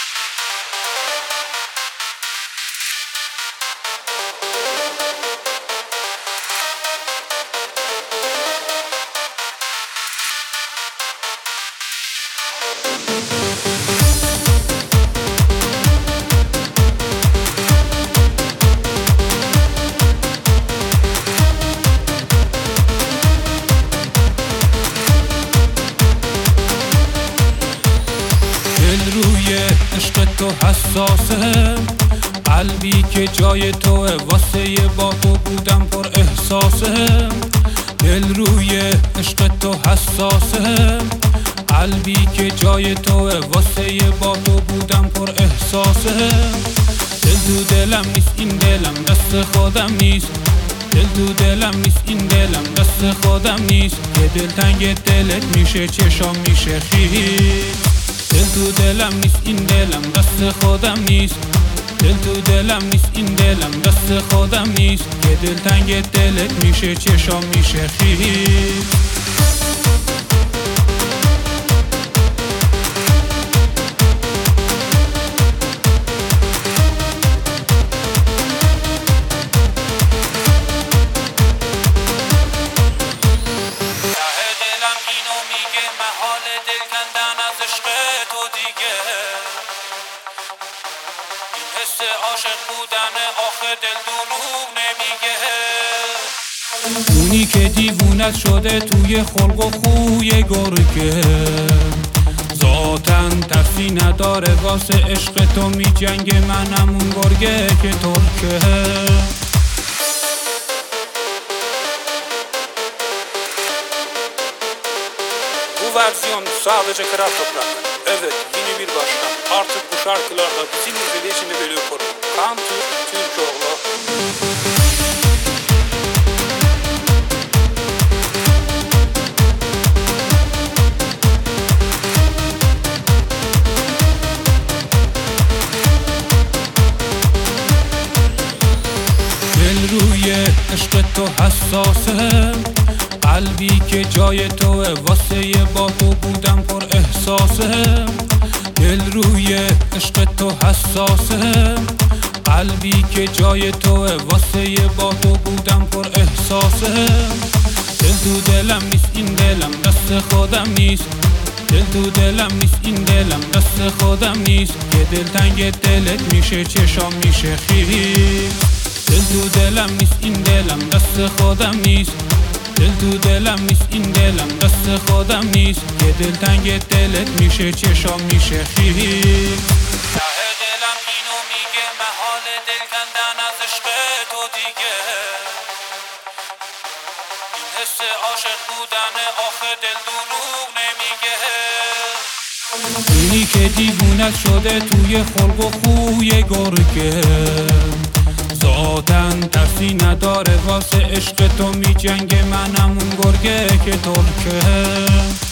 دل روی عشق تو حساسه، قلبی که جای توه واسه با تو بودم پر احساسه. دل روی عشق تو حساسه، قلبی که جای توه واسه با تو بودم پر احساسه. دل تو دلم نیست این دلم دست خودم نیست، دل تو دلم نیست این دلم دست خودم نیست. که دلتنگ دلت میشه چشام میشه خیز. دل تو دلم نیست این دلم دست خودم نیست، دل تو دلم نیست این دلم دست خودم نیست. که دلتنگ دلت میشه چشام میشه خیز. محال دل کندن از عشق تو دیگه، این حس عاشق بودن آخه دل دروغ نمیگه. اونی که دیوونت شده توی خلق و خوی گرگه، ذاتن ترسی نداره واسه عشق تو میجنگه. منم اون گرگه که ترکه. Bu versiyon sadece kral toprak. Evet, yeni bir başkan. Artık bu şarkılarda bizim izleyicini bölüyor konu. Kan Türkoğlu. دل روی عشق تو حساسه، قلبی که جای توه واسه با تو بودم پر احساسه. دل روی عشق تو حساسه، قلبی که جای توه واسه با تو بودم پر احساسه. دل تو دلم نیست این دلم دست خودم نیست، دل تو دلم نیست این دلم دست خودم نیست. که دلتنگ دلت میشه چشام میشه خیز. دل تو دلم نیست این دلم دست خودم نیست، دل تو دلم نیست این دلم دست خودم نیست. که دلتنگ دلت میشه چشام میشه خیز. ته دلم اینو میگه محال دل کندن از عشق تو دیگه، این حس عاشق بودن آخه دل دروغ نمیگه. اونی که دیوونت شده توی خلق و خوی گرگه، ذاتن ترسی نداره واسه عشق تو میجنگه. منم اون گرگه که ترکه.